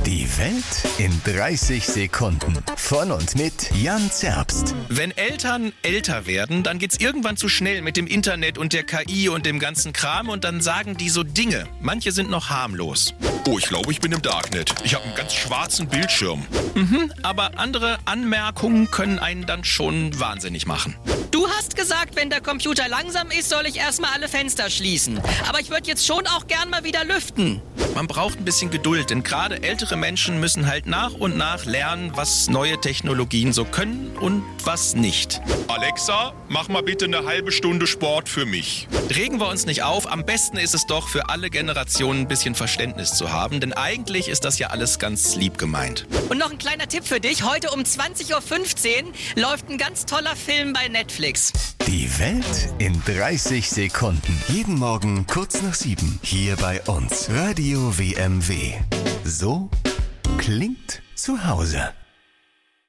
Die Welt in 30 Sekunden. Von und mit Jan Zerbst. Wenn Eltern älter werden, dann geht's irgendwann zu schnell mit dem Internet und der KI und dem ganzen Kram und dann sagen die so Dinge. Manche sind noch harmlos. Oh, ich glaube, ich bin im Darknet. Ich habe einen ganz schwarzen Bildschirm. Aber andere Anmerkungen können einen dann schon wahnsinnig machen. Du hast gesagt, wenn der Computer langsam ist, soll ich erstmal alle Fenster schließen. Aber ich würde jetzt schon auch gern mal wieder lüften. Man braucht ein bisschen Geduld, denn gerade ältere Menschen müssen halt nach und nach lernen, was neue Technologien so können und was nicht. Alexa, mach mal bitte eine halbe Stunde Sport für mich. Regen wir uns nicht auf, am besten ist es doch für alle Generationen ein bisschen Verständnis zu haben, denn eigentlich ist das ja alles ganz lieb gemeint. Und noch ein kleiner Tipp für dich. Heute um 20.15 Uhr läuft ein ganz toller Film bei Netflix. Die Welt in 30 Sekunden. Jeden Morgen kurz nach 7. Hier bei uns. Radio WMW. So klingt zu Hause.